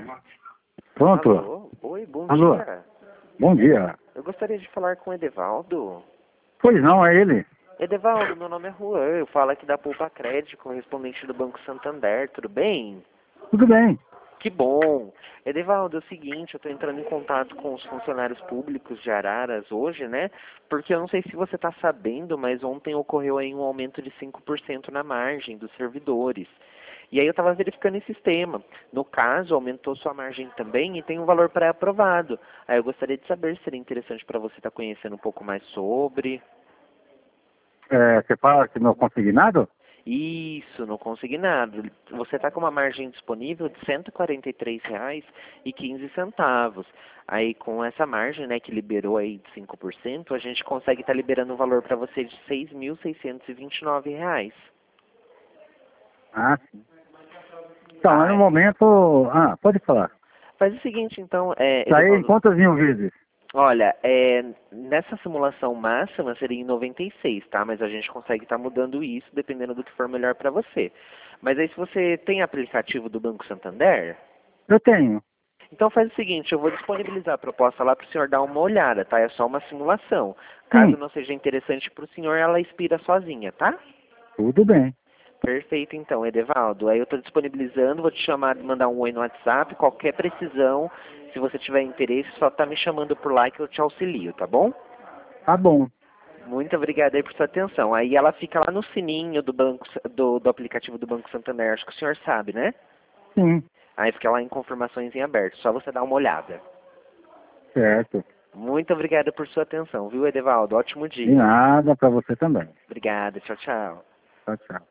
Pronto. Alô? Oi, bom Alô? dia. Bom dia. Eu gostaria de falar com o Edevaldo. Pois não, é ele. Edevaldo, meu nome é Juan, eu falo aqui da Poupa Crédito, correspondente do Banco Santander, tudo bem? Tudo bem. Que bom! Edevaldo, é o seguinte, eu estou entrando em contato com os funcionários públicos de Araras hoje, né? Porque eu não sei se você está sabendo, mas ontem ocorreu aí um aumento de 5% na margem dos servidores. E aí eu estava verificando esse sistema. No caso, aumentou sua margem também e tem um valor pré-aprovado. Aí eu gostaria de saber se seria interessante para você estar conhecendo um pouco mais sobre. Você fala que não consegui nada? Isso, não consegui nada. Você está com uma margem disponível de R$ 143,15. Aí com essa margem, né, que liberou aí de 5%, a gente consegue estar liberando um valor para você de R$ 6.629. Ah, sim. Então, mas no Ah, momento... Ah, pode falar. faz o seguinte, então, Isso aí em Edevaldo. quantas mil vezes? Olha, nessa simulação máxima seria em 96, tá? Mas a gente consegue estar mudando isso dependendo do que for melhor para você. Mas aí se você tem aplicativo do Banco Santander, Eu tenho. então faz o seguinte, eu vou disponibilizar a proposta lá para o senhor dar uma olhada, tá? É só uma simulação. Caso Sim, não seja interessante para o senhor, ela expira sozinha, tá? tudo bem. Perfeito, então, Edevaldo. Aí eu estou disponibilizando, vou te chamar, mandar um oi no WhatsApp, qualquer precisão, se você tiver interesse, só tá me chamando por lá que eu te auxilio, tá bom? Tá bom. Muito obrigado aí por sua atenção. Aí ela fica lá no sininho do banco, do aplicativo do Banco Santander, acho que o senhor sabe, né? Sim, Aí fica lá em confirmações em aberto, só você dar uma olhada. certo. Muito obrigado por sua atenção, viu, Edevaldo? Ótimo De dia. nada para você também. Obrigado, tchau, tchau. Tchau, tchau.